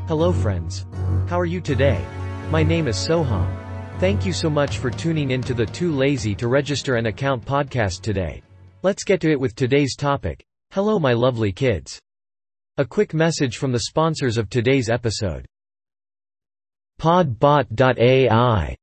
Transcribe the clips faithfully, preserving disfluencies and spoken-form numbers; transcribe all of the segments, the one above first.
Hello friends. How are you today? My name is Soham. Thank you so much for tuning in to the Too Lazy to Register an Account podcast today. Let's get to it with today's topic. Hello my lovely kids. A quick message from the sponsors of today's episode. Podbot dot A I.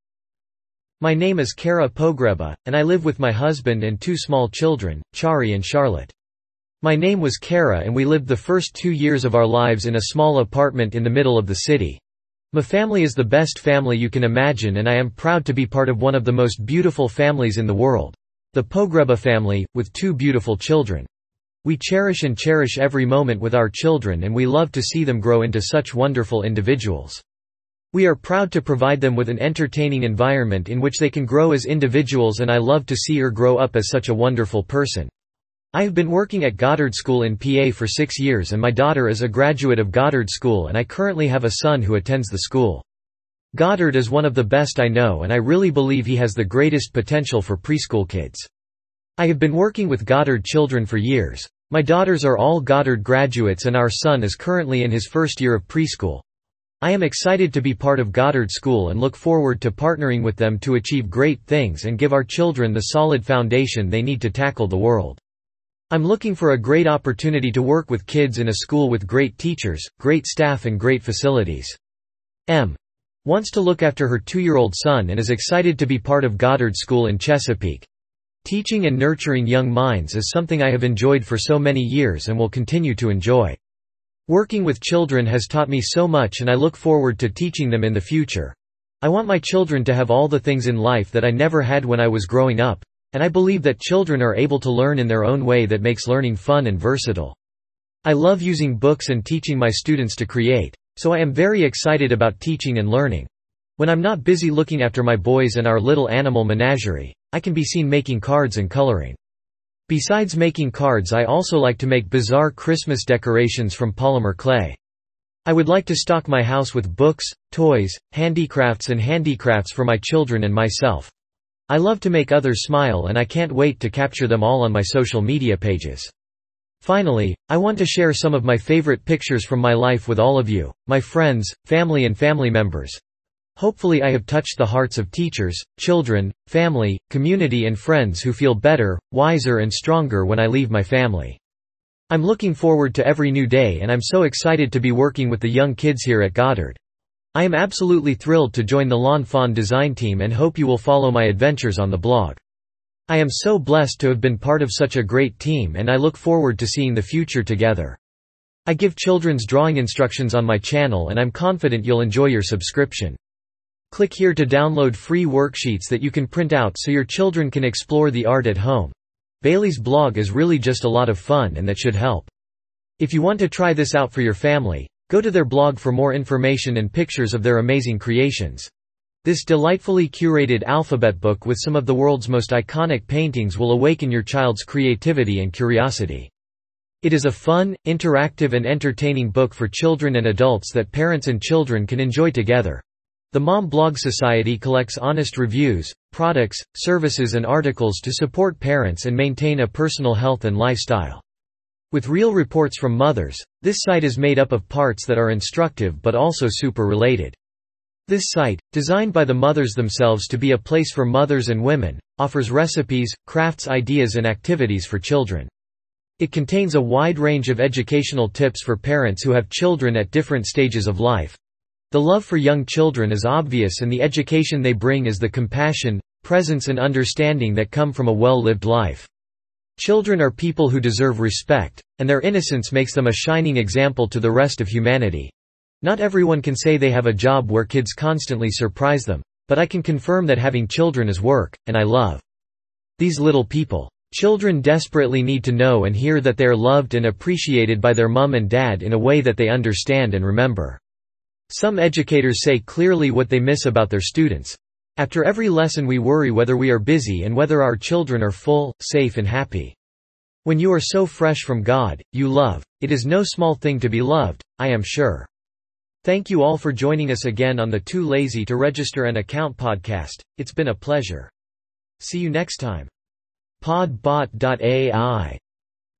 My name is Kara Pogreba, and I live with my husband and two small children, Chari and Charlotte. My name was Kara and we lived the first two years of our lives in a small apartment in the middle of the city. My family is the best family you can imagine and I am proud to be part of one of the most beautiful families in the world. The Pogreba family, with two beautiful children. We cherish and cherish every moment with our children and we love to see them grow into such wonderful individuals. We are proud to provide them with an entertaining environment in which they can grow as individuals and I love to see her grow up as such a wonderful person. I have been working at Goddard School in P A for six years and my daughter is a graduate of Goddard School and I currently have a son who attends the school. Goddard is one of the best I know and I really believe he has the greatest potential for preschool kids. I have been working with Goddard children for years. My daughters are all Goddard graduates and our son is currently in his first year of preschool. I am excited to be part of Goddard School and look forward to partnering with them to achieve great things and give our children the solid foundation they need to tackle the world. I'm looking for a great opportunity to work with kids in a school with great teachers, great staff and great facilities. M wants to look after her two-year-old son and is excited to be part of Goddard School in Chesapeake. Teaching and nurturing young minds is something I have enjoyed for so many years and will continue to enjoy. Working with children has taught me so much and I look forward to teaching them in the future. I want my children to have all the things in life that I never had when I was growing up. And I believe that children are able to learn in their own way that makes learning fun and versatile. I love using books and teaching my students to create, so I am very excited about teaching and learning. When I'm not busy looking after my boys and our little animal menagerie, I can be seen making cards and coloring. Besides making cards, I also like to make bizarre Christmas decorations from polymer clay. I would like to stock my house with books, toys, handicrafts and handicrafts for my children and myself. I love to make others smile and I can't wait to capture them all on my social media pages. Finally, I want to share some of my favorite pictures from my life with all of you, my friends, family and family members. Hopefully I have touched the hearts of teachers, children, family, community and friends who feel better, wiser and stronger when I leave my family. I'm looking forward to every new day and I'm so excited to be working with the young kids here at Goddard. I am absolutely thrilled to join the Lawn Fawn design team and hope you will follow my adventures on the blog. I am so blessed to have been part of such a great team and I look forward to seeing the future together. I give children's drawing instructions on my channel and I'm confident you'll enjoy your subscription. Click here to download free worksheets that you can print out so your children can explore the art at home. Bailey's blog is really just a lot of fun and that should help. If you want to try this out for your family, go to their blog for more information and pictures of their amazing creations. This delightfully curated alphabet book with some of the world's most iconic paintings will awaken your child's creativity and curiosity. It is a fun, interactive and entertaining book for children and adults that parents and children can enjoy together. The Mom Blog Society collects honest reviews, products, services and articles to support parents and maintain a personal health and lifestyle. With real reports from mothers, this site is made up of parts that are instructive but also super related. This site, designed by the mothers themselves to be a place for mothers and women, offers recipes, crafts ideas and activities for children. It contains a wide range of educational tips for parents who have children at different stages of life. The love for young children is obvious and the education they bring is the compassion, presence and understanding that come from a well-lived life. Children are people who deserve respect, and their innocence makes them a shining example to the rest of humanity. Not everyone can say they have a job where kids constantly surprise them, but I can confirm that having children is work, and I love these little people. Children desperately need to know and hear that they are loved and appreciated by their mom and dad in a way that they understand and remember. Some educators say clearly what they miss about their students. After every lesson we worry whether we are busy and whether our children are full, safe and happy. When you are so fresh from God, you love. It is no small thing to be loved, I am sure. Thank you all for joining us again on the Too Lazy to Register an Account podcast. It's been a pleasure. See you next time. Podbot dot A I